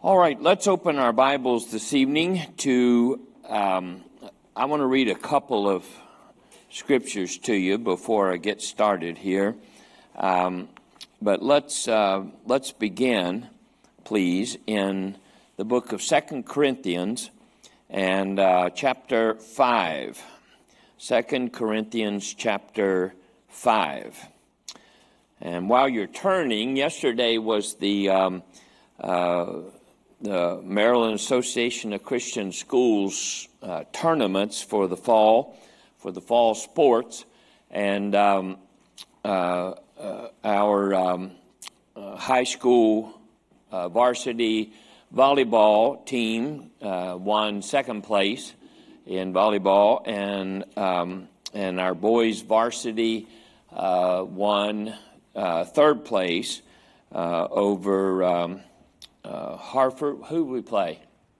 All right, let's open our Bibles this evening to, I want to read a couple of scriptures to you before I get started here. But let's begin, please, in the book of 2 Corinthians and chapter 5. 2 Corinthians chapter 5. And while you're turning, yesterday was the Maryland Association of Christian Schools tournaments for the fall sports, and our high school varsity volleyball team won second place in volleyball, and our boys varsity won third place over Hartford. Who did we play?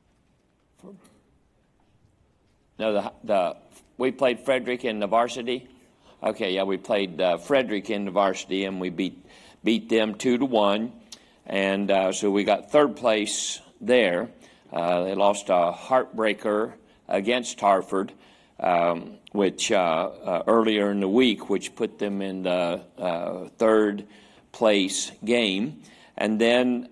No, we played Frederick in the varsity. Okay, yeah, we played Frederick in the varsity, and we beat them 2-1, and so we got third place there. They lost a heartbreaker against Hartford, which earlier in the week, which put them in the third place game, and then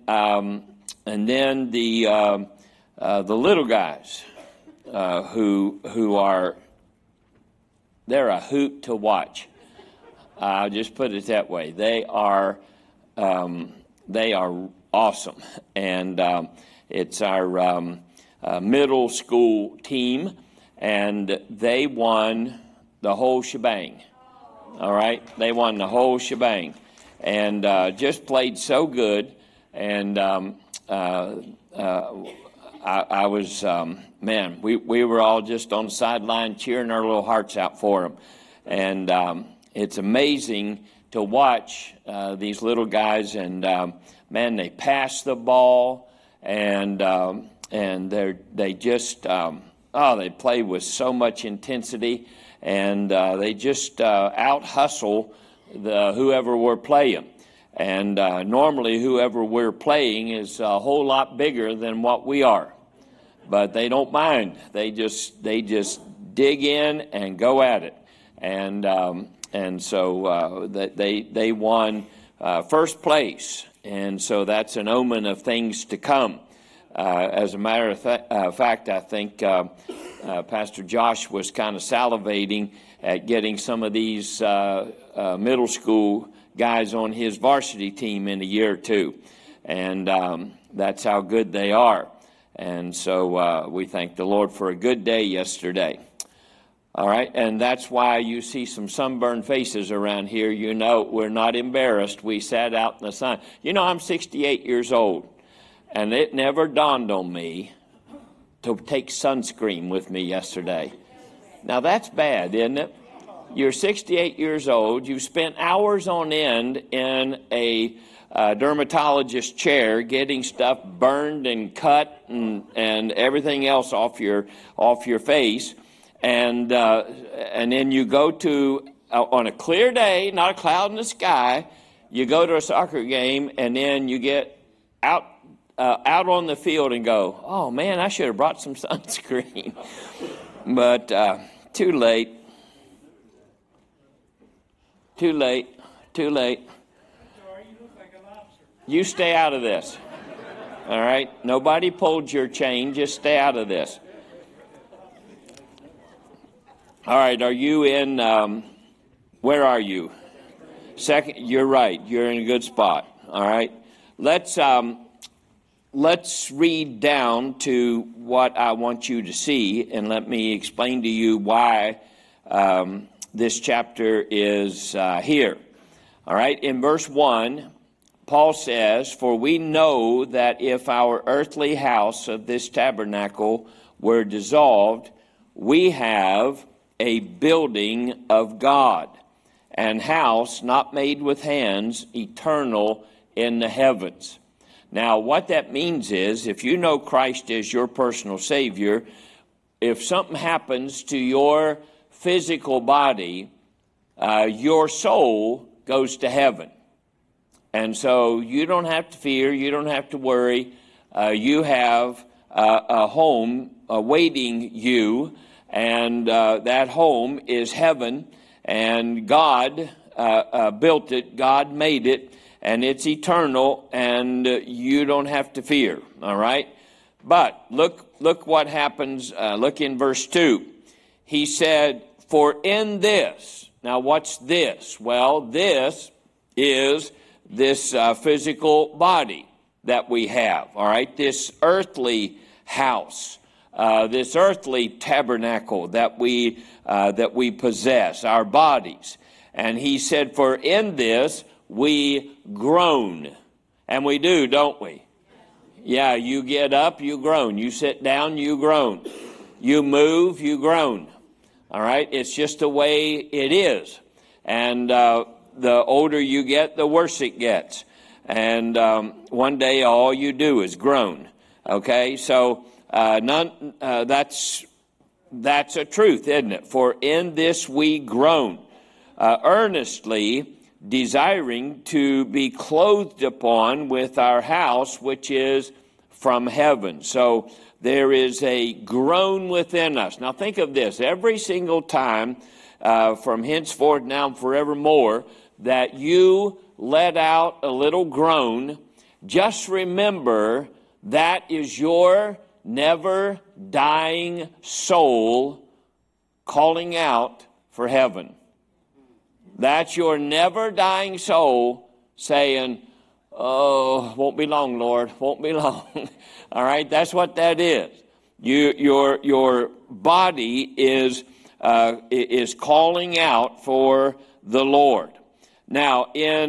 the little guys who are, they're a hoot to watch. I'll just put it that way. They are awesome, and it's our middle school team, and they won the whole shebang. All right, they won the whole shebang, and just played so good, and I was, we were all just on the sideline cheering our little hearts out for them. And it's amazing to watch these little guys, and they pass the ball, and they just, they play with so much intensity, and they just out-hustle whoever we're playing. And normally whoever we're playing is a whole lot bigger than what we are. But they don't mind. They just dig in and go at it. And so they won first place. And so that's an omen of things to come. As a matter of fact, I think Pastor Josh was kind of salivating at getting some of these middle school guys on his varsity team in a year or two, and that's how good they are. And so we thank the Lord for a good day yesterday. All right, and that's why you see some sunburned faces around here. You know, we're not embarrassed. We sat out in the sun. You know, I'm 68 years old, and it never dawned on me to take sunscreen with me yesterday. Now that's bad, isn't it? You're 68 years old. You've spent hours on end in a dermatologist chair getting stuff burned and cut and everything else off your face, and then you go to on a clear day, not a cloud in the sky. You go to a soccer game, and then you get out on the field and go, "Oh man, I should have brought some sunscreen," but too late. Too late. You stay out of this. All right? Nobody pulled your chain. Just stay out of this. All right. Are you in, where are you? Second, you're right. You're in a good spot. All right. Let's read down to what I want you to see, and let me explain to you why this chapter is here. All right, in verse 1, Paul says, "For we know that if our earthly house of this tabernacle were dissolved, we have a building of God, an house not made with hands, eternal in the heavens." Now, what that means is, if you know Christ as your personal Savior, if something happens to your physical body, your soul goes to heaven. And so you don't have to fear, you don't have to worry. you have a home awaiting you, and that home is heaven, and God built it, God made it, and it's eternal, and you don't have to fear, all right? But look what happens. Look in verse 2. He said, for in this, now what's this? Well, this is this physical body that we have, all right? This earthly house, this earthly tabernacle that we possess, our bodies. And he said, for in this we groan. And we do, don't we? Yeah, you get up, you groan. You sit down, you groan. You move, you groan. All right? It's just the way it is. And the older you get, the worse it gets. And one day all you do is groan. Okay? So that's a truth, isn't it? For in this we groan, earnestly desiring to be clothed upon with our house, which is from heaven. So there is a groan within us. Now think of this. Every single time from henceforth now and forevermore that you let out a little groan, just remember that is your never dying soul calling out for heaven. That's your never dying soul saying, oh, won't be long, Lord, won't be long. All right, that's what that is. Your body is calling out for the Lord. Now,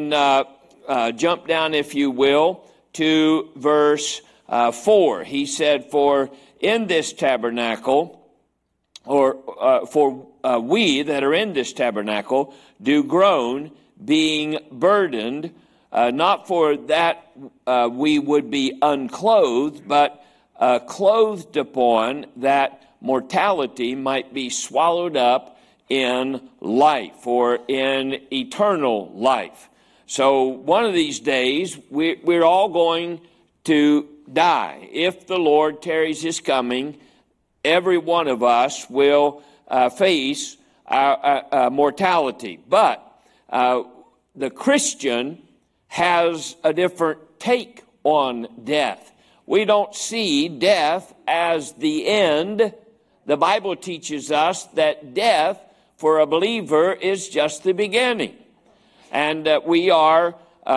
jump down, if you will, to verse 4. He said, for in this tabernacle, we that are in this tabernacle do groan, being burdened, not for that we would be unclothed, but clothed upon, that mortality might be swallowed up in life, or in eternal life. So one of these days, we're all going to die. If the Lord tarries his coming, every one of us will face mortality. But the Christian has a different take on death. We don't see death as the end. The Bible teaches us that death for a believer is just the beginning. And we are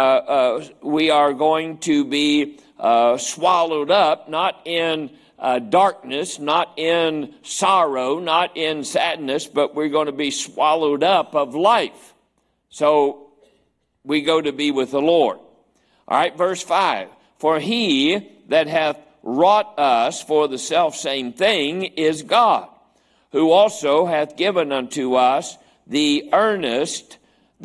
going to be swallowed up, not in darkness, not in sorrow, not in sadness, but we're going to be swallowed up of life. So we go to be with the Lord. All right, verse 5. For he that hath wrought us for the selfsame thing is God, who also hath given unto us the earnest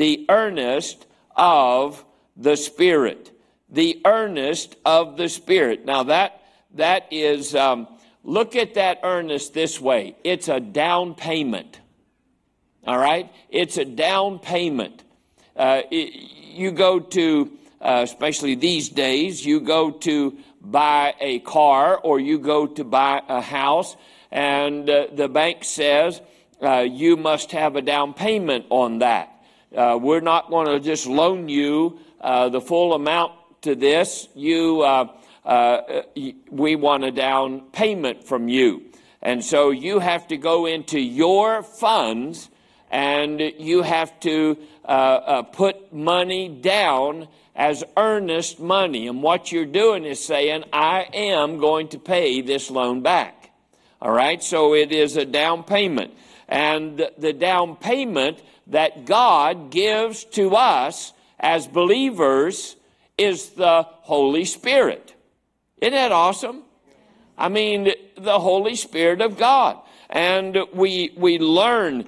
of the Spirit. The earnest of the Spirit. Now that is, look at that earnest this way. It's a down payment. All right? It's a down payment. You go to, especially these days, you go to buy a car or you go to buy a house, and the bank says you must have a down payment on that. We're not going to just loan you the full amount to this. We want a down payment from you. And so you have to go into your funds and you have to put money down as earnest money. And what you're doing is saying, I am going to pay this loan back. All right? So it is a down payment. And the down payment that God gives to us as believers is the Holy Spirit. Isn't that awesome? I mean, the Holy Spirit of God. And we learn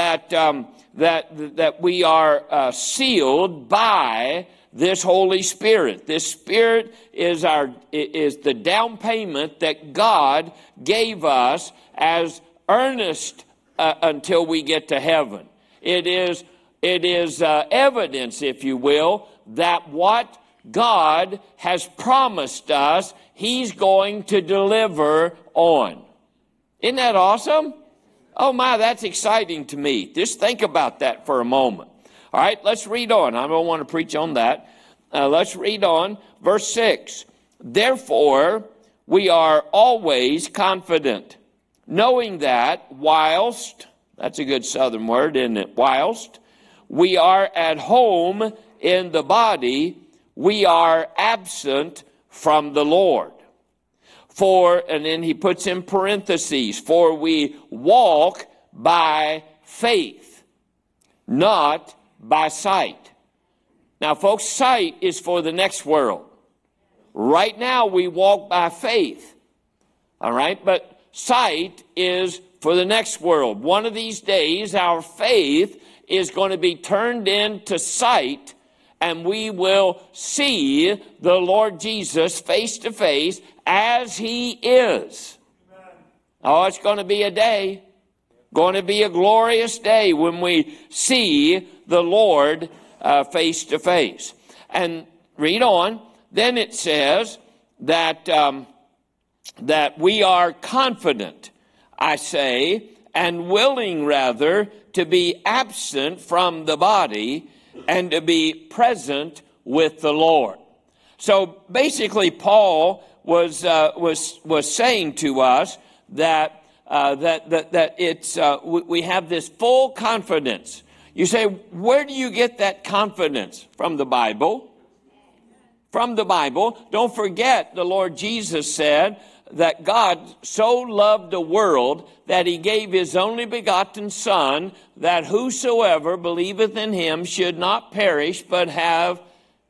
that we are sealed by this Holy Spirit. This Spirit is the down payment that God gave us as earnest until we get to heaven. It is evidence, if you will, that what God has promised us He's going to deliver on. Isn't that awesome? Oh my, that's exciting to me. Just think about that for a moment. All right, let's read on. I don't want to preach on that. Let's read on. Verse 6. Therefore, we are always confident, knowing that whilst, that's a good southern word, isn't it? Whilst we are at home in the body, we are absent from the Lord. For, and then he puts in parentheses, for we walk by faith, not by sight. Now, folks, sight is for the next world. Right now, we walk by faith. All right? But sight is for the next world. One of these days, our faith is going to be turned into sight, and we will see the Lord Jesus face to face as He is. Oh, it's going to be a day. Going to be a glorious day when we see the Lord face to face. And read on. Then it says that that we are confident, I say, and willing rather to be absent from the body and to be present with the Lord. So basically, Paul was saying to us that it's we have this full confidence. You say, where do you get that confidence? From the Bible. From the Bible. Don't forget, the Lord Jesus said that God so loved the world that He gave His only begotten Son, that whosoever believeth in Him should not perish, but have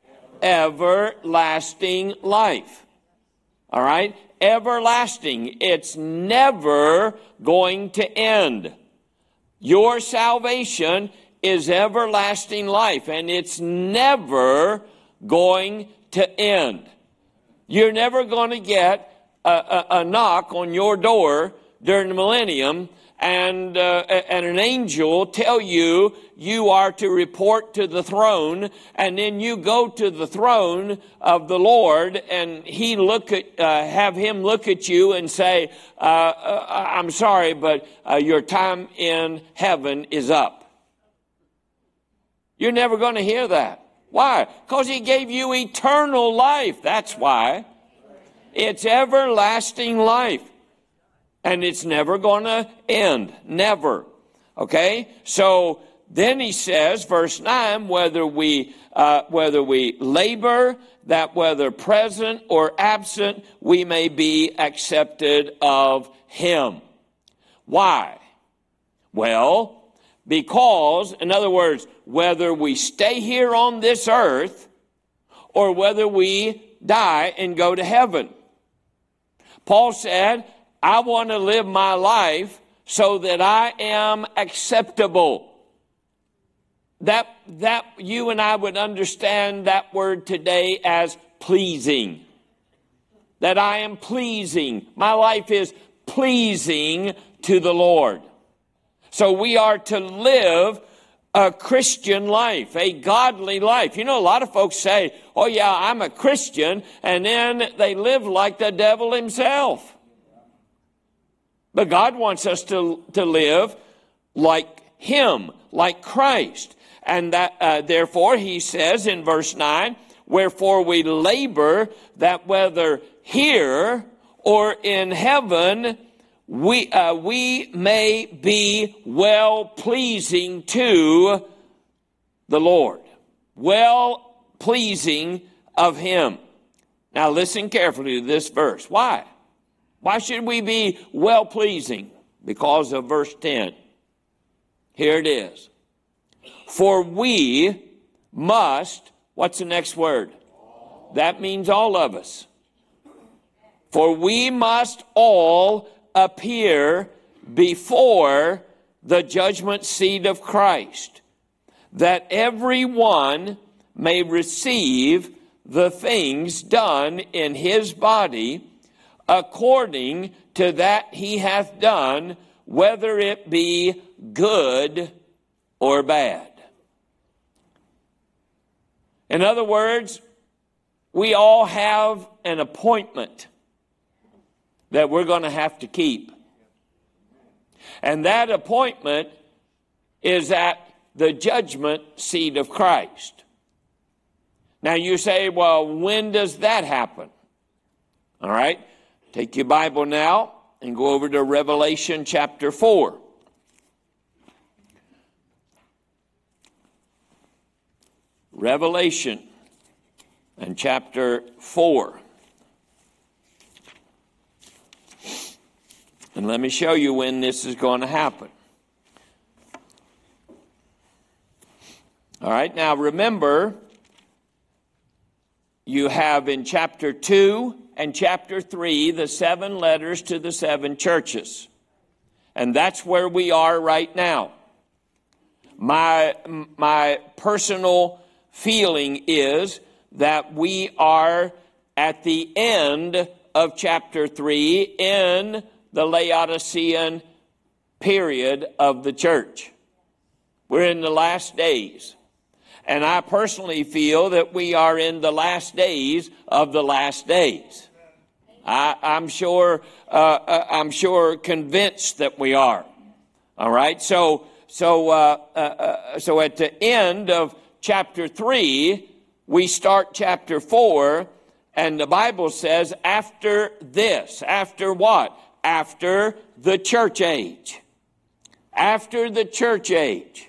everlasting life. All right? Everlasting. It's never going to end. Your salvation is everlasting life, and it's never going to end. You're never going to get a knock on your door during the millennium and an angel tell you you are to report to the throne, and then you go to the throne of the Lord and have Him look at you and say, I'm sorry, but your time in heaven is up. You're never going to hear that. Why? Because He gave you eternal life. That's why. It's everlasting life. And it's never going to end. Never. Okay? So then he says, verse 9, whether we labor, that whether present or absent, we may be accepted of Him. Why? Well, because, in other words, whether we stay here on this earth or whether we die and go to heaven. Paul said, I want to live my life so that I am acceptable. That you and I would understand that word today as pleasing. That I am pleasing. My life is pleasing to the Lord. So we are to live a Christian life, a godly life. You know, a lot of folks say, oh yeah, I'm a Christian, and then they live like the devil himself. But God wants us to live like Him, like Christ. And that therefore, He says in verse 9, wherefore we labor that whether here or in heaven, we may be well-pleasing to the Lord. Well-pleasing of Him. Now listen carefully to this verse. Why? Why should we be well-pleasing? Because of verse 10. Here it is. For we must, what's the next word? That means all of us. For we must all appear before the judgment seat of Christ, that everyone may receive the things done in his body according to that he hath done, whether it be good or bad. In other words, we all have an appointment that we're going to have to keep. And that appointment is at the judgment seat of Christ. Now you say, well, when does that happen? All right, take your Bible now and go over to Revelation chapter 4. Revelation and chapter 4. And let me show you when this is going to happen. All right, now remember, you have in chapter 2 and chapter 3 the 7 letters to the 7 churches. And that's where we are right now. My personal feeling is that we are at the end of chapter 3 in the Laodicean period of the church. We're in the last days. And I personally feel that we are in the last days of the last days. I'm sure convinced that we are. All right. So at the end of chapter 3, we start chapter 4, and the Bible says, after this, after what? After the church age. After the church age.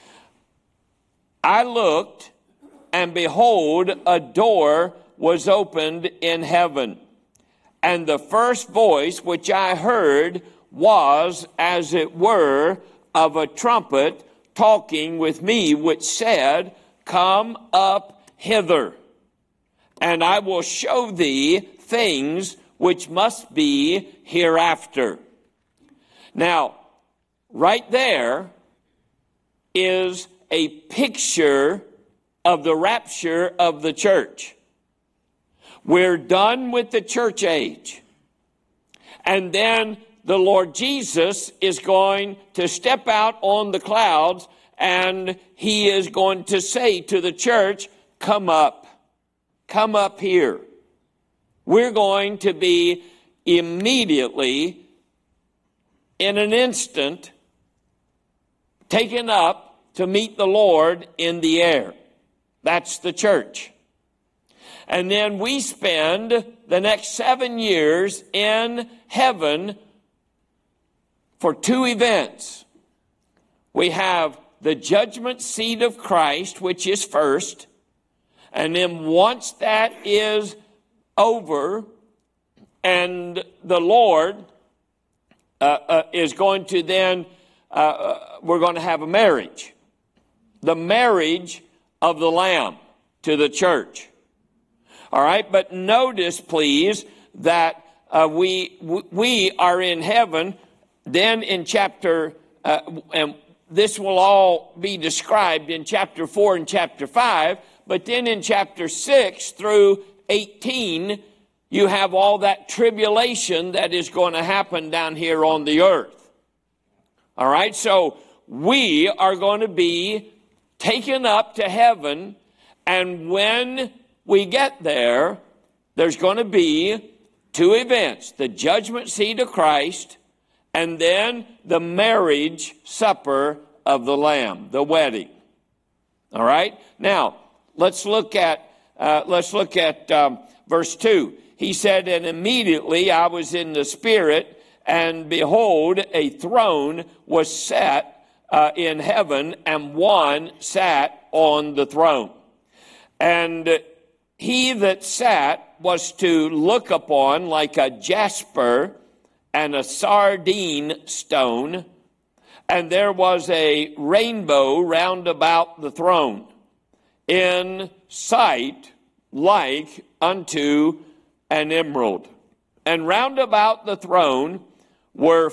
I looked, and behold, a door was opened in heaven. And the first voice which I heard was, as it were, of a trumpet talking with me, which said, Come up hither, and I will show thee things which must be hereafter. Now, right there is a picture of the rapture of the church. We're done with the church age. And then the Lord Jesus is going to step out on the clouds, and he is going to say to the church, come up here. We're going to be immediately, in an instant, taken up to meet the Lord in the air. That's the church. And then we spend the next 7 years in heaven for 2 events. We have the judgment seat of Christ, which is first. And then once that is over, and the Lord is going to then, we're going to have a marriage. The marriage of the Lamb to the church. All right, but notice, please, that we are in heaven. Then in chapter, and this will all be described in chapter 4 and chapter 5, but then in chapter 6 through 18, you have all that tribulation that is going to happen down here on the earth. All right, so we are going to be taken up to heaven, and when we get there, there's going to be 2 events: the judgment seat of Christ, and then the marriage supper of the Lamb, the wedding. All right. Now let's look at verse 2. He said, "And immediately I was in the Spirit, and behold, a throne was set in heaven, and one sat on the throne. And he that sat was to look upon like a jasper and a sardine stone, and there was a rainbow round about the throne, in sight like unto an emerald. And round about the throne were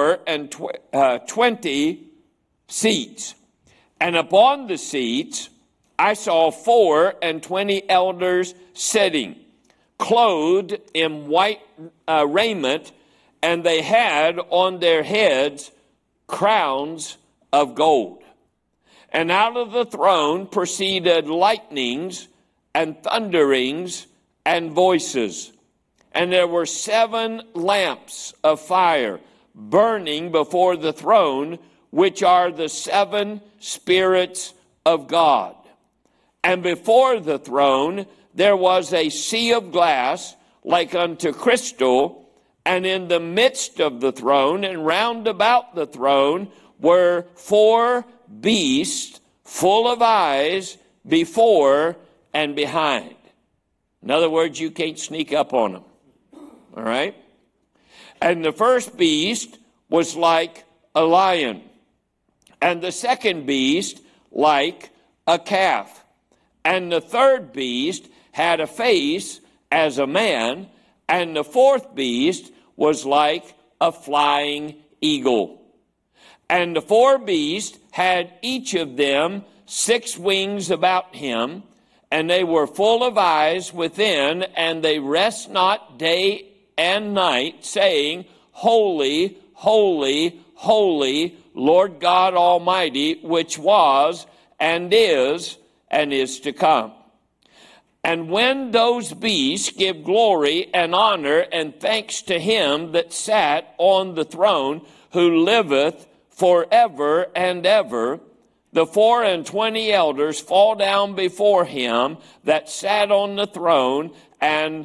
24 seats, and upon the seats I saw 24 elders sitting, clothed in white raiment, and they had on their heads crowns of gold. And out of the throne proceeded lightnings and thunderings and voices. And there were 7 lamps of fire burning before the throne, which are the 7 spirits of God. And before the throne there was a sea of glass like unto crystal, and in the midst of the throne and round about the throne were 4 beasts full of eyes before and behind. In other words, you can't sneak up on them. All right? And the first beast was like a lion, and the second beast like a calf. And the third beast had a face as a man, and the fourth beast was like a flying eagle. And the 4 beasts had each of them 6 wings about him, and they were full of eyes within, and they rest not day and night, saying, Holy, holy, holy, Lord God Almighty, which was and is to come. And when those beasts give glory and honor and thanks to him that sat on the throne, who liveth forever and ever, the 24 elders fall down before him that sat on the throne and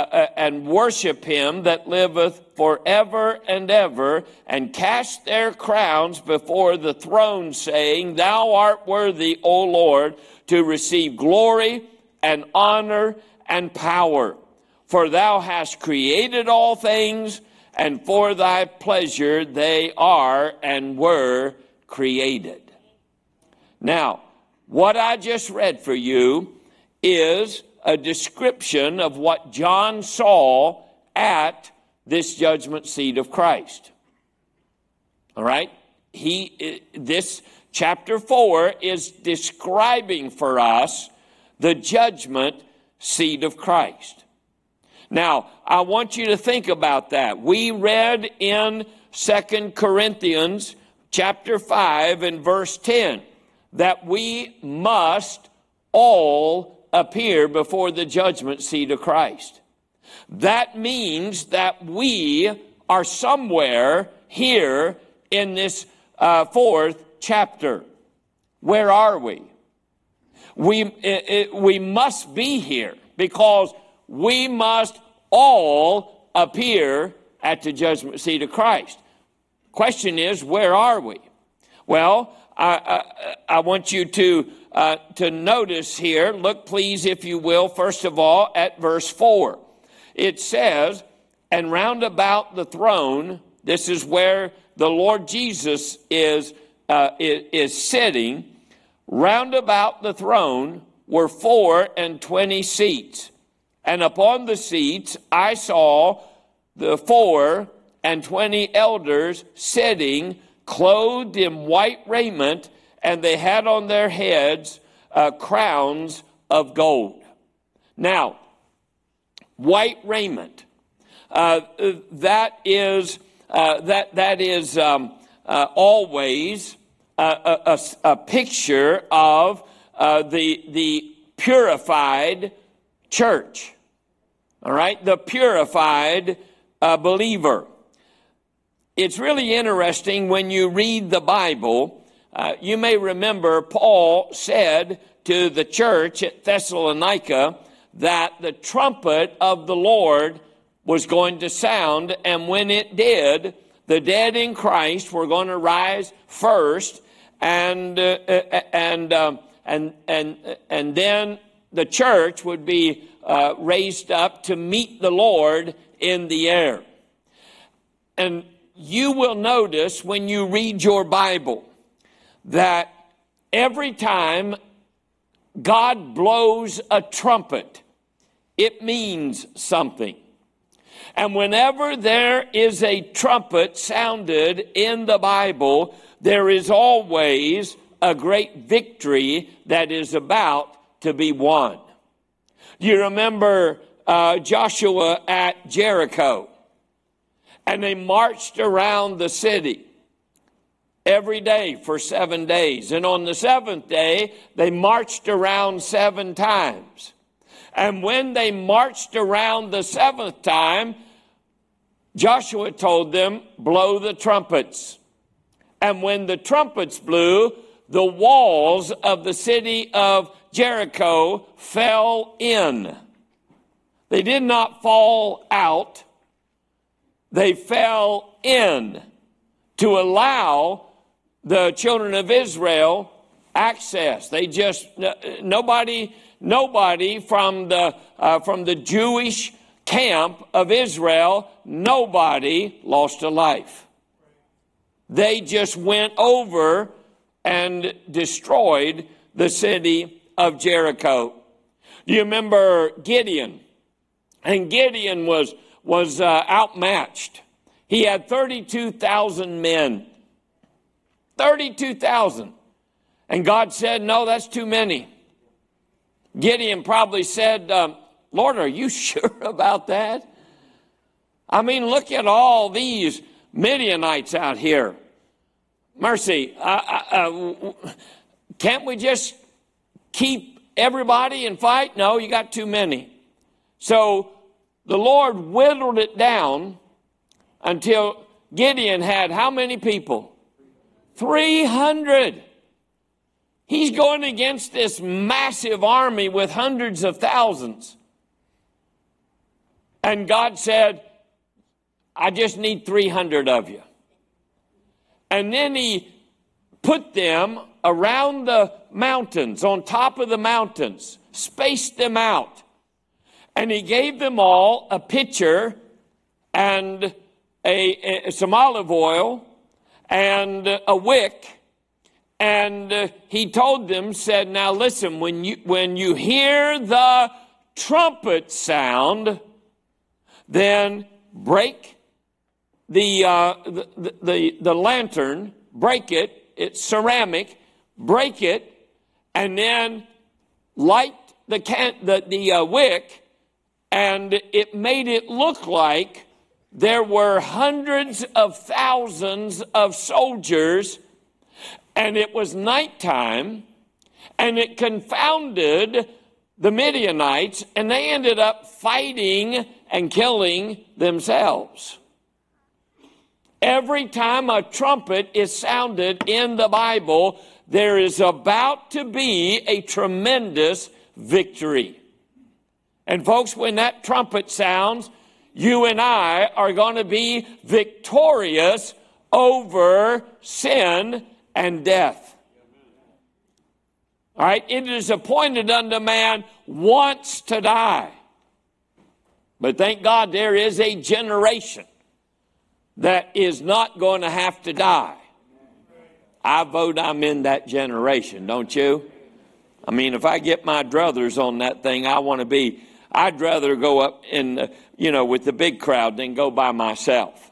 worship him that liveth forever and ever, and cast their crowns before the throne, saying, Thou art worthy, O Lord, to receive glory and honor and power. For thou hast created all things, and for thy pleasure they are and were created. Now, what I just read for you is a description of what John saw at this judgment seat of Christ. All right? This chapter 4 is describing for us the judgment seat of Christ. Now, I want you to think about that. We read in 2 Corinthians chapter 5 and verse 10 that we must all appear before the judgment seat of Christ. That means that we are somewhere here in this 4th chapter. Where are we? We must be here because we must all appear at the judgment seat of Christ. Question is, where are we? Well, I want you to notice here, look please, if you will, first of all, at verse 4. It says, and round about the throne, this is where the Lord Jesus is sitting, round about the throne were 24 seats. And upon the seats I saw the 24 elders sitting, clothed in white raiment, and they had on their heads crowns of gold. Now, white raiment, that is always a picture of the purified church. All right, the purified believer. It's really interesting when you read the Bible. You may remember Paul said to the church at Thessalonica that the trumpet of the Lord was going to sound, and when it did, the dead in Christ were going to rise first, and then the church would be raised up to meet the Lord in the air. And you will notice when you read your Bible that every time God blows a trumpet, it means something. And whenever there is a trumpet sounded in the Bible, there is always a great victory that is about to be won. You remember Joshua at Jericho, and they marched around the city every day for 7 days. And on the 7th day, they marched around 7 times. And when they marched around the seventh time, Joshua told them, blow the trumpets. And when the trumpets blew, the walls of the city of Jericho fell in. They did not fall out. They fell in to allow the children of Israel access. They just, nobody from the Jewish camp of Israel, nobody lost a life. They just went over and destroyed the city of Jericho. Do you remember Gideon? And Gideon was outmatched. He had 32,000 men. 32,000. And God said, no, that's too many. Gideon probably said, Lord, are you sure about that? I mean, look at all these Midianites out here. Mercy, can't we just keep everybody and fight? No, you got too many. So the Lord whittled it down until Gideon had how many people? 300. He's going against this massive army with hundreds of thousands. And God said, I just need 300 of you. And then he put them around the mountains, on top of the mountains, spaced them out. And he gave them all a pitcher and some olive oil and a wick. And he told them, said, now listen, when you hear the trumpet sound, then break the lantern, break it, it's ceramic, break it, and then light the wick, and it made it look like there were hundreds of thousands of soldiers, and it was nighttime, and it confounded the Midianites, and they ended up fighting and killing themselves. Every time a trumpet is sounded in the Bible, there is about to be a tremendous victory. And folks, when that trumpet sounds, you and I are going to be victorious over sin and death. All right, it is appointed unto man once to die. But thank God there is a generation that is not going to have to die. I vote I'm in that generation, don't you? I mean, if I get my druthers on that thing, I'd rather go up in, with the big crowd than go by myself,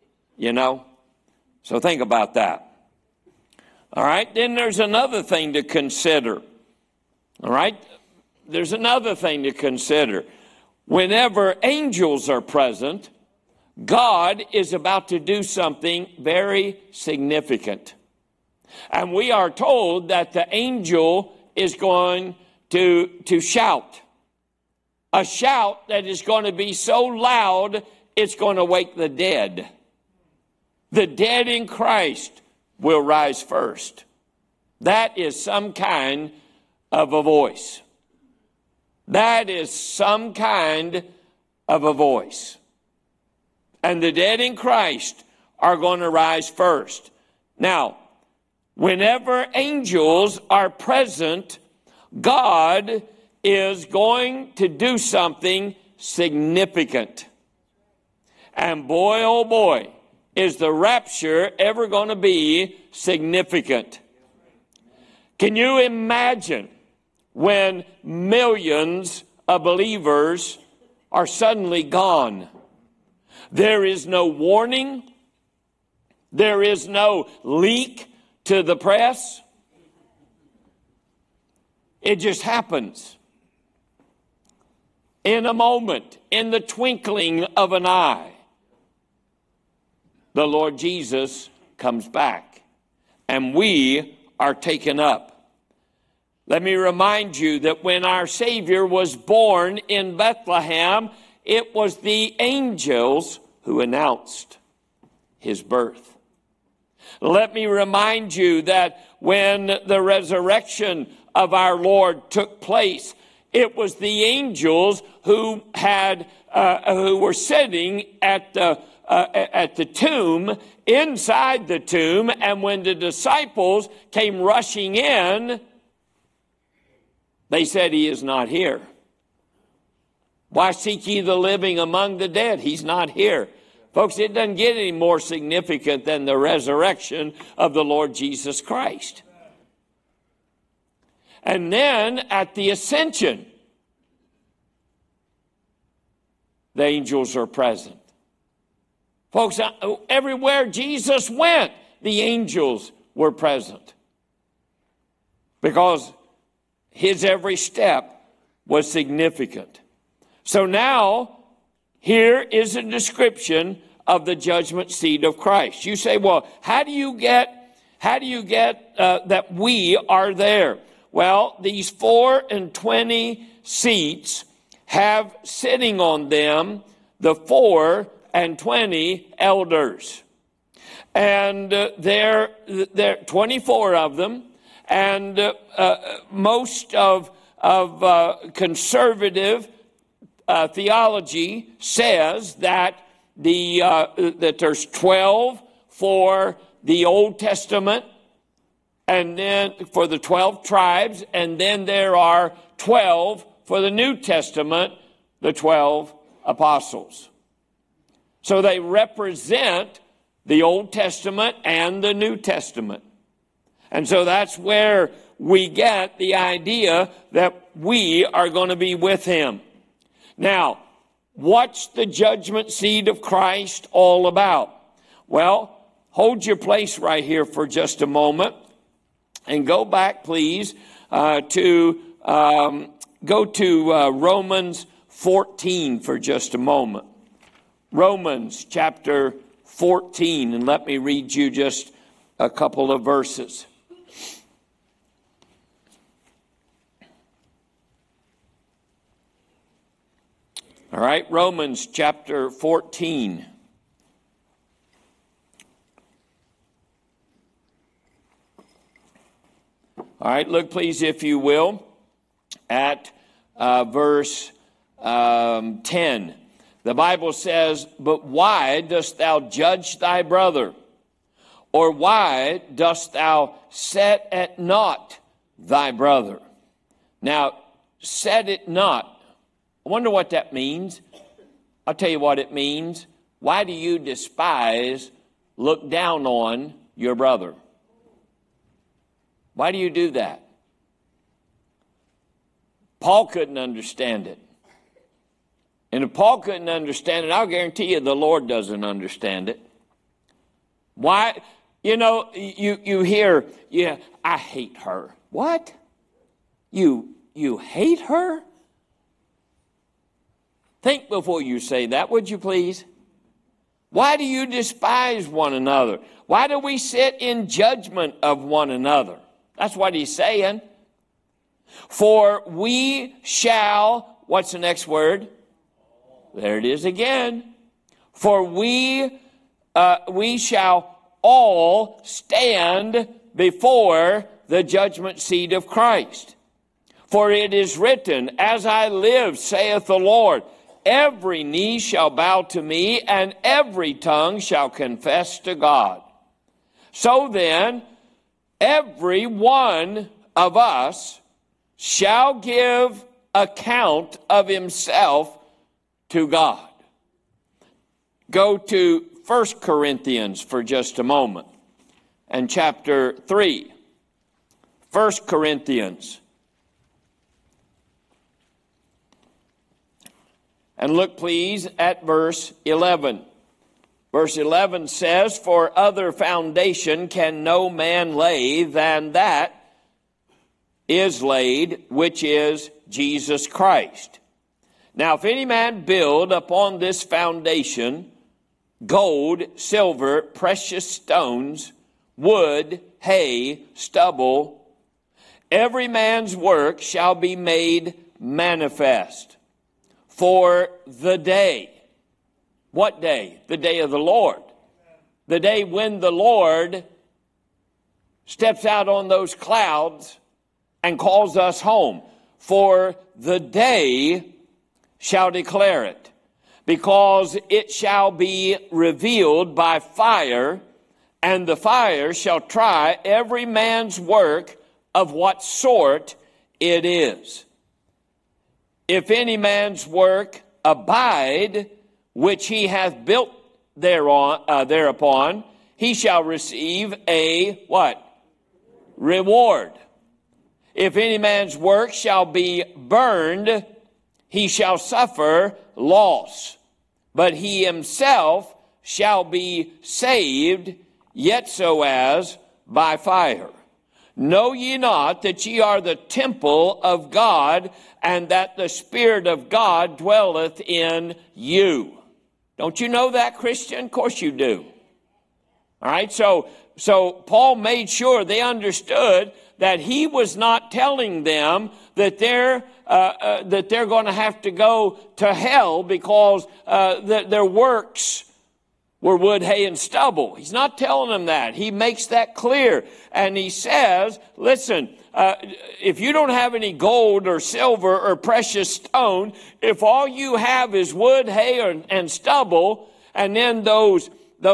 So think about that. All right, then there's another thing to consider. All right, there's another thing to consider. Whenever angels are present, God is about to do something very significant. And we are told that the angel is going to shout. A shout that is going to be so loud, it's going to wake the dead. The dead in Christ will rise first. That is some kind of a voice. That is some kind of a voice. And the dead in Christ are going to rise first. Now, whenever angels are present, God is going to do something significant. And boy, oh boy, is the rapture ever going to be significant. Can you imagine when millions of believers are suddenly gone? There is no warning. There is no leak to the press. It just happens. In a moment, in the twinkling of an eye, the Lord Jesus comes back, and we are taken up. Let me remind you that when our Savior was born in Bethlehem, it was the angels who announced his birth. Let me remind you that when the resurrection of our Lord took place, it was the angels who were sitting at the tomb, inside the tomb, and when the disciples came rushing in, they said, "He is not here. Why seek ye the living among the dead? He's not here." Folks, it doesn't get any more significant than the resurrection of the Lord Jesus Christ. And then at the ascension, the angels are present. Folks, everywhere Jesus went, the angels were present. Because his every step was significant. So now, here is a description of the judgment seat of Christ. You say, well, how do you get that we are there? Well, these 4 and 20 seats have sitting on them the 4 and 20 elders. And there are 24 of them. And most of conservative theology says that that there's 12 for the Old Testament, and then for the 12 tribes, and then there are 12 for the New Testament, the 12 apostles. So they represent the Old Testament and the New Testament. And so that's where we get the idea that we are going to be with him. Now, what's the judgment seat of Christ all about? Well, hold your place right here for just a moment and go back, please, to Romans 14 for just a moment. Romans chapter 14, and let me read you just a couple of verses. All right, Romans chapter 14. All right, look please, if you will, at verse 10. The Bible says, "But why dost thou judge thy brother? Or why dost thou set at naught thy brother?" Now, set it not. I wonder what that means. I'll tell you what it means. Why do you despise, look down on your brother? Why do you do that? Paul couldn't understand it. And if Paul couldn't understand it, I'll guarantee you the Lord doesn't understand it. Why? You know, you hear, yeah, I hate her. What? You hate her? Think before you say that, would you please? Why do you despise one another? Why do we sit in judgment of one another? That's what he's saying. For we shall, what's the next word? There it is again. For we shall all stand before the judgment seat of Christ. For it is written, "As I live, saith the Lord, every knee shall bow to me, and every tongue shall confess to God." So then, every one of us shall give account of himself to God. Go to 1 Corinthians for just a moment, and chapter 3. 1 Corinthians. And look, please, at verse 11. Verse 11 says, "For other foundation can no man lay than that is laid, which is Jesus Christ. Now, if any man build upon this foundation gold, silver, precious stones, wood, hay, stubble, every man's work shall be made manifest. For the day. What day? The day of the Lord. The day when the Lord steps out on those clouds and calls us home. For the day shall declare it, because it shall be revealed by fire, and the fire shall try every man's work of what sort it is. If any man's work abide, which he hath built thereupon, he shall receive a what? Reward. If any man's work shall be burned, he shall suffer loss, but he himself shall be saved, yet so as by fire. Know ye not that ye are the temple of God, and that the Spirit of God dwelleth in you? Don't you know that, Christian? Of course you do. All right, so Paul made sure they understood that he was not telling them that they're going to have to go to hell because their works were wood, hay, and stubble. He's not telling them that. He makes that clear. And he says, listen, if you don't have any gold or silver or precious stone, if all you have is wood, hay, and stubble, and then those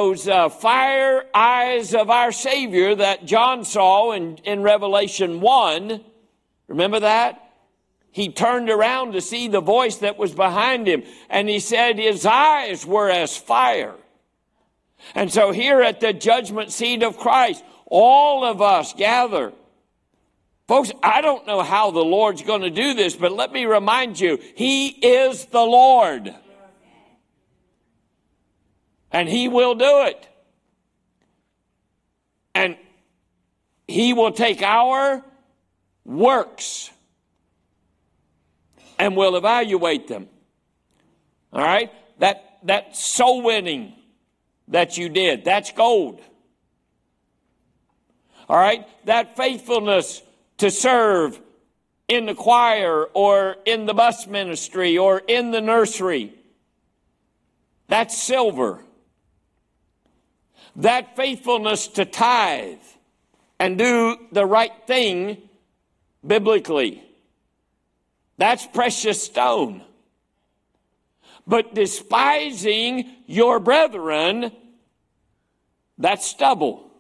fire eyes of our Savior that John saw in Revelation 1, remember that? He turned around to see the voice that was behind him, and he said his eyes were as fire. And so here at the judgment seat of Christ, all of us gather. Folks, I don't know how the Lord's going to do this, but let me remind you, He is the Lord. And He will do it. And He will take our works and will evaluate them. All right? That soul winning that you did, that's gold. All right? That faithfulness to serve in the choir or in the bus ministry or in the nursery, that's silver. That faithfulness to tithe and do the right thing biblically, that's precious stone. But despising your brethren, that's stubble.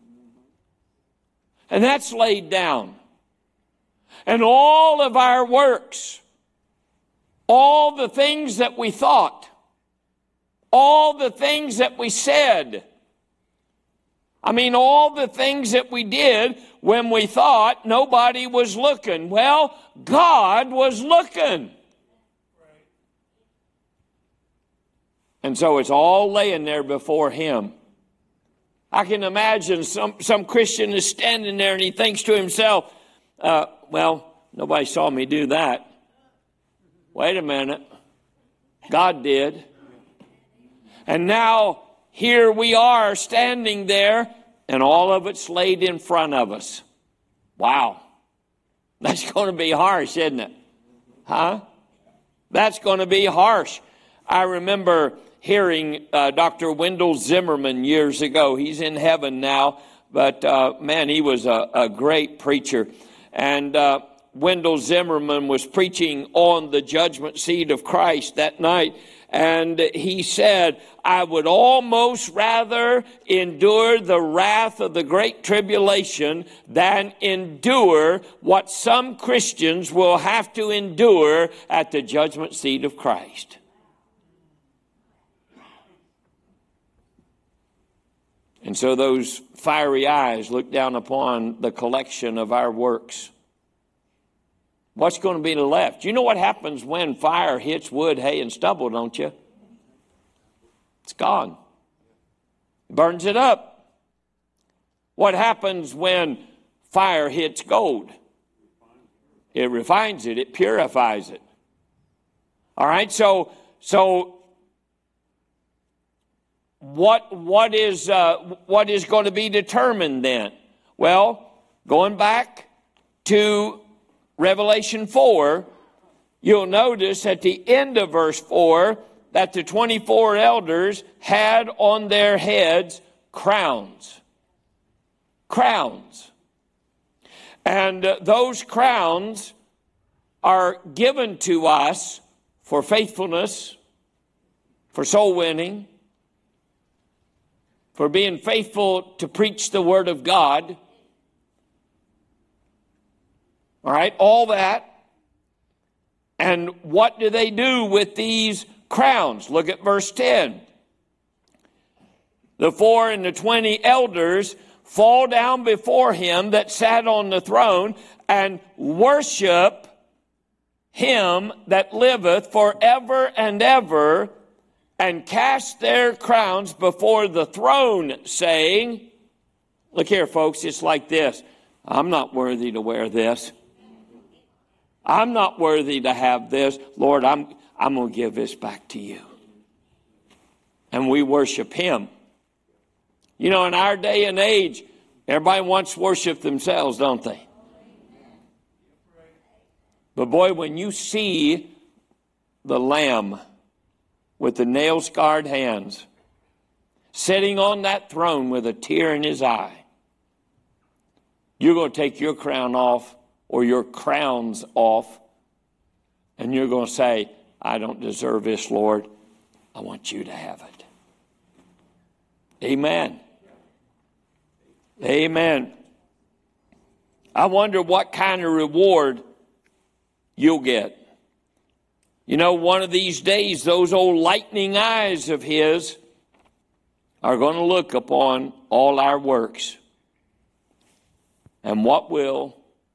And that's laid down. And all of our works, all the things that we thought, all the things that we said, all the things that we did when we thought nobody was looking. Well, God was looking. And so it's all laying there before Him. I can imagine some Christian is standing there and he thinks to himself, well, nobody saw me do that. Wait a minute. God did. And now here we are standing there and all of it's laid in front of us. Wow. That's going to be harsh, isn't it? Huh? That's going to be harsh. I remember hearing Dr. Wendell Zimmerman years ago. He's in heaven now, but man, he was a great preacher. And Wendell Zimmerman was preaching on the judgment seat of Christ that night. And he said, I would almost rather endure the wrath of the great tribulation than endure what some Christians will have to endure at the judgment seat of Christ. And so those fiery eyes look down upon the collection of our works. What's going to be left? You know what happens when fire hits wood, hay, and stubble, don't you? It's gone. It burns it up. What happens when fire hits gold? It refines it. It purifies it. All right, so what is going to be determined then? Well, going back to Revelation 4, you'll notice at the end of verse 4 that the 24 elders had on their heads crowns. Crowns. And those crowns are given to us for faithfulness, for soul winning, for being faithful to preach the Word of God. All right, all that. And what do they do with these crowns? Look at verse 10. The 4 and the 20 elders fall down before him that sat on the throne and worship him that liveth forever and ever, and cast their crowns before the throne, saying, look here, folks, it's like this. I'm not worthy to wear this. I'm not worthy to have this. Lord, I'm going to give this back to you. And we worship him. You know, in our day and age, everybody wants to worship themselves, don't they? But boy, when you see the Lamb with the nail-scarred hands sitting on that throne with a tear in his eye, you're going to take your crown off or your crowns off, and you're going to say, I don't deserve this, Lord. I want you to have it. Amen. Amen. I wonder what kind of reward you'll get. You know, one of these days, those old lightning eyes of his are going to look upon all our works. And what will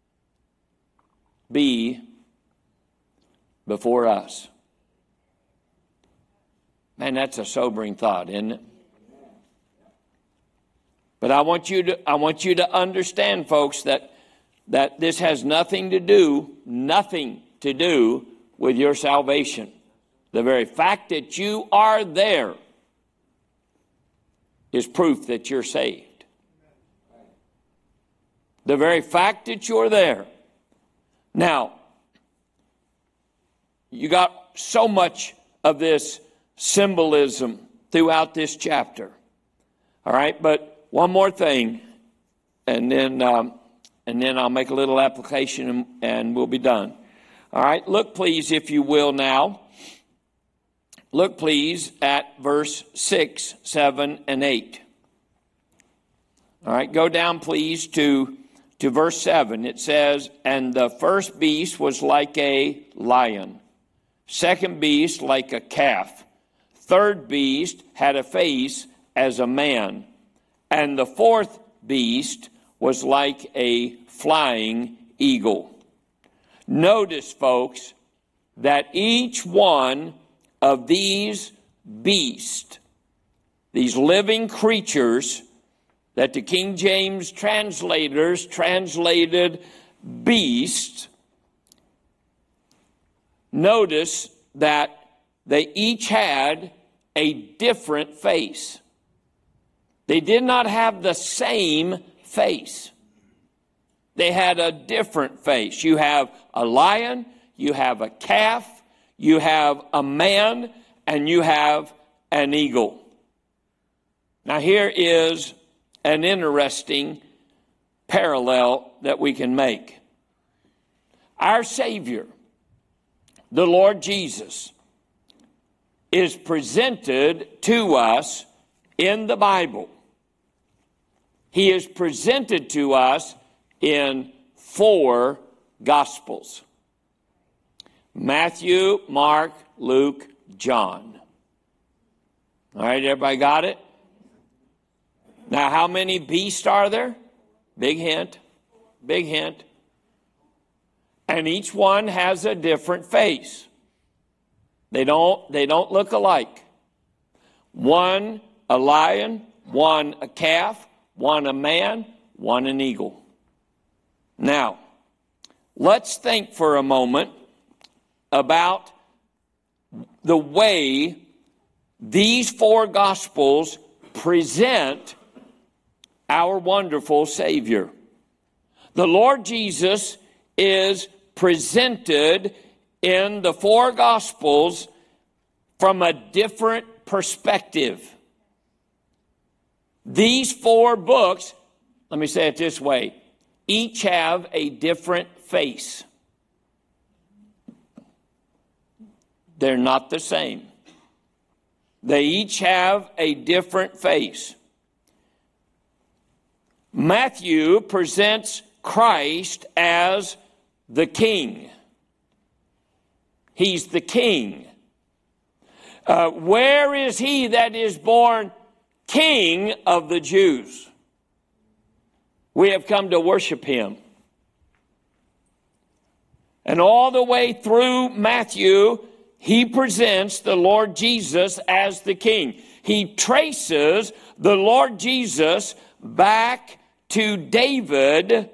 be before us? Man, that's a sobering thought, isn't it? But I want you to understand, folks, that this has nothing to do with your salvation. The very fact that you are there is proof that you're saved. The very fact that you're there. Now, you got so much of this symbolism throughout this chapter. All right, but one more thing, and then I'll make a little application and we'll be done. All right, look please, if you will now. Look please at verse 6, 7, and 8. All right, go down please to verse 7. It says, and the first beast was like a lion, second beast like a calf, third beast had a face as a man, and the fourth beast was like a flying eagle. Notice, folks, that each one of these beasts, these living creatures that the King James translators translated beast, notice that they each had a different face. They did not have the same face. They had a different face. You have a lion, you have a calf, you have a man, and you have an eagle. Now here is an interesting parallel that we can make. Our Savior, the Lord Jesus, is presented to us in the Bible. He is presented to us in 4 Gospels: Matthew, Mark, Luke, John. All right, everybody got it? Now, how many beasts are there? Big hint. Big hint. And each one has a different face. They don't look alike. One a lion, one a calf, one a man, one an eagle. Now, let's think for a moment about the way these 4 Gospels present our wonderful Savior. The Lord Jesus is presented in the four Gospels from a different perspective. These four books, let me say it this way, each have a different face. They're not the same. They each have a different face. Matthew presents Christ as the King. He's the King. Where is he that is born King of the Jews? We have come to worship him. And all the way through Matthew, he presents the Lord Jesus as the King. He traces the Lord Jesus back to David,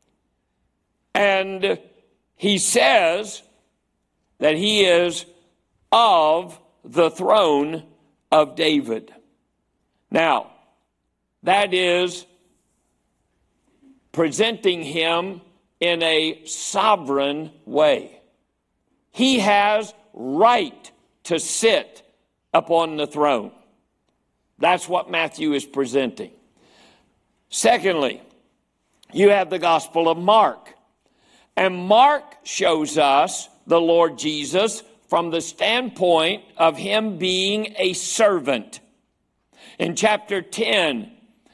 and he says that he is of the throne of David. Now, that is presenting him in a sovereign way. He has right to sit upon the throne. That's what Matthew is presenting. Secondly, you have the Gospel of Mark. And Mark shows us the Lord Jesus from the standpoint of him being a servant. In chapter 10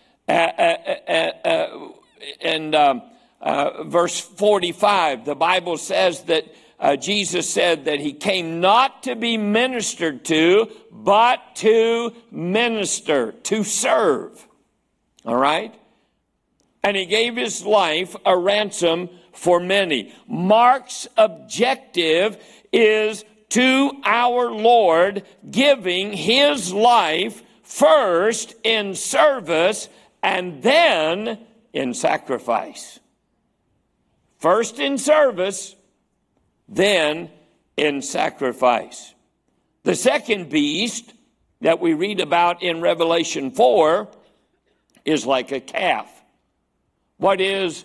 verse 45, the Bible says that Jesus said that he came not to be ministered to, but to minister, to serve. All right? And he gave his life a ransom for many. Mark's objective is to our Lord giving his life first in service and then in sacrifice. First in service, then in sacrifice. The second beast that we read about in Revelation 4 is like a calf. What is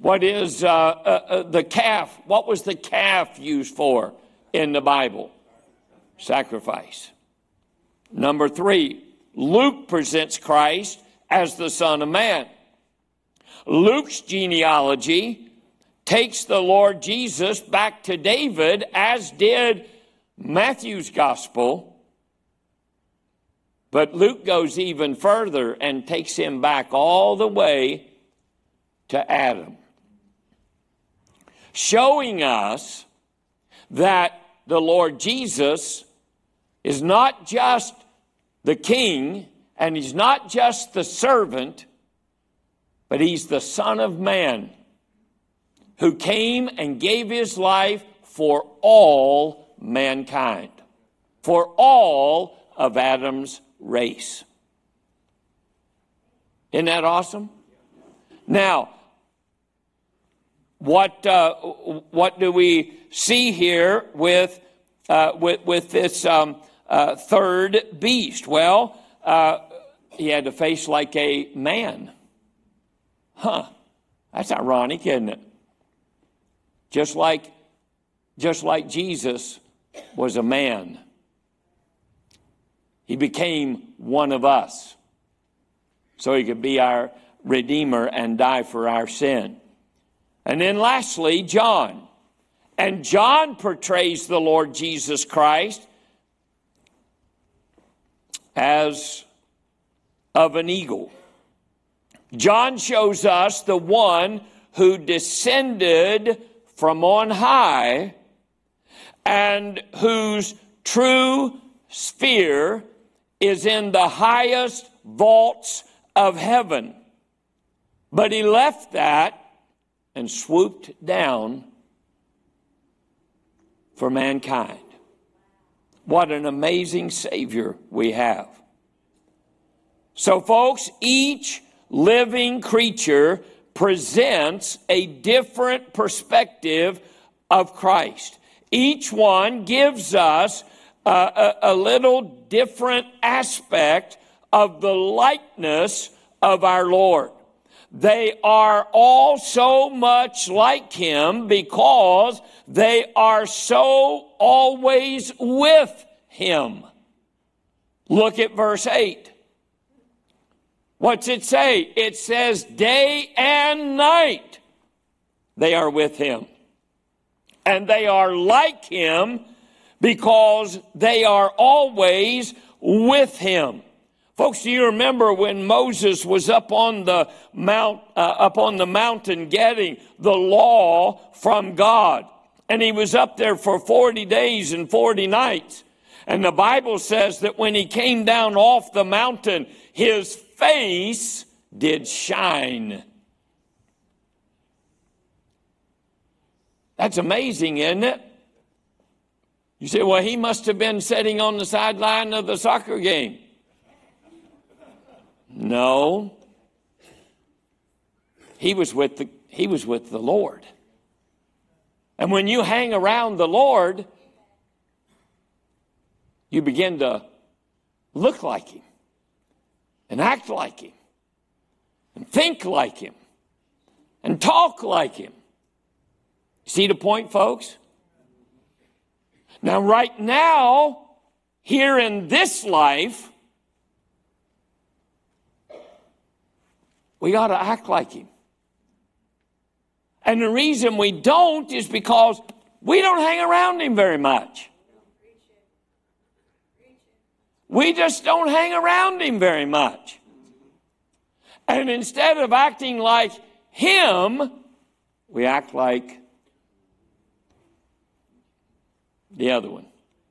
the calf? What was the calf used for in the Bible? Sacrifice. Number 3, Luke presents Christ as the Son of Man. Luke's genealogy takes the Lord Jesus back to David, as did Matthew's gospel. But Luke goes even further and takes him back all the way to Adam, showing us that the Lord Jesus is not just the King, and he's not just the servant, but he's the Son of Man who came and gave his life for all mankind, for all of Adam's race. Isn't that awesome? Now, what do we see here with this third beast? Well, he had a face like a man. That's ironic, isn't it? Just like Jesus was a man, he became one of us so he could be our Redeemer and die for our sin. And then lastly, John. And John portrays the Lord Jesus Christ as of an eagle. John shows us the one who descended from on high and whose true sphere is in the highest vaults of heaven. But he left that and swooped down for mankind. What an amazing Savior we have. So, folks, each living creature presents a different perspective of Christ. Each one gives us a little different aspect of the likeness of our Lord. they are all so much like him because they are so always with him. Look at verse 8. What's it say? It says day and night they are with him. And they are like him because they are always with him. Folks, do you remember when Moses was up on the mountain getting the law from God? And he was up there for 40 days and 40 nights. And the Bible says that when he came down off the mountain, his face did shine. That's amazing, isn't it? You say, well, he must have been sitting on the sideline of the soccer game. No. He was with the Lord. And when you hang around the Lord, you begin to look like him and act like him and think like him and talk like him. See the point, folks? Now, right now, here in this life, we got to act like him. And the reason we don't is because we don't hang around him very much. We just don't hang around him very much. And instead of acting like him, we act like the other one.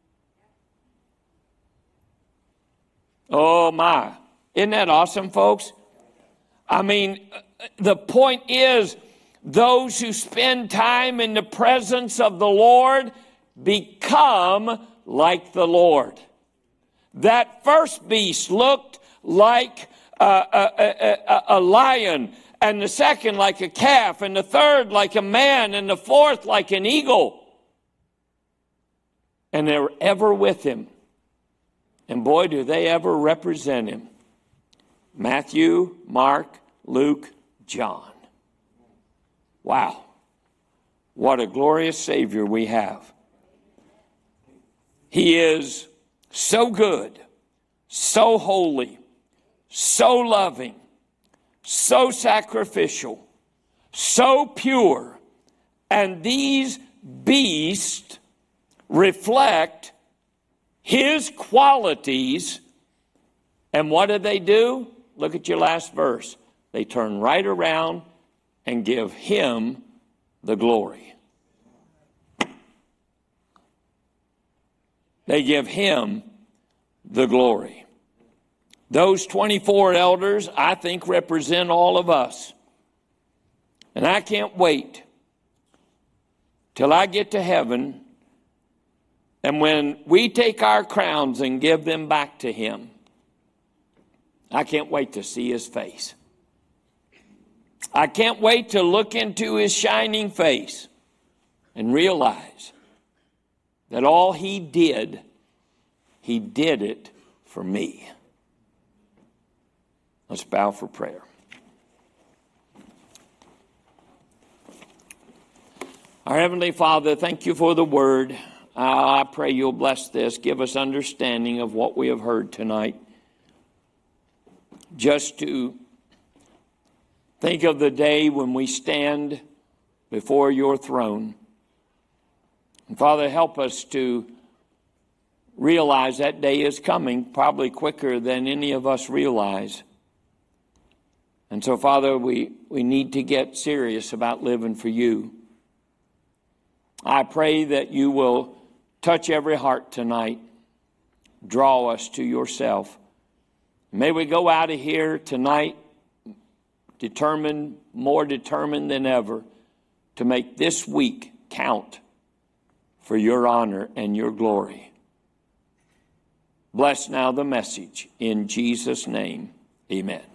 Oh my. Isn't that awesome, folks? I mean, the point is, those who spend time in the presence of the Lord become like the Lord. That first beast looked like a lion, and the second like a calf, and the third like a man, and the fourth like an eagle. And they're ever with him. And boy, do they ever represent him. Matthew, Mark, Luke, John. Wow. What a glorious Savior we have. He is so good, so holy, so loving, so sacrificial, so pure. And these beasts reflect his qualities. And what do? Look at your last verse. They turn right around and give him the glory. They give him the glory. Those 24 elders, I think, represent all of us. And I can't wait till I get to heaven. And when we take our crowns and give them back to him, I can't wait to see his face. I can't wait to look into his shining face and realize that all he did it for me. Let's bow for prayer. Our Heavenly Father, thank you for the word. I pray you'll bless this. Give us understanding of what we have heard tonight. Just to think of the day when we stand before your throne. And Father, help us to realize that day is coming, probably quicker than any of us realize. And so, Father, we need to get serious about living for you. I pray that you will touch every heart tonight. Draw us to yourself. May we go out of here tonight more determined than ever to make this week count for your honor and your glory. Bless now the message. In Jesus' name, amen.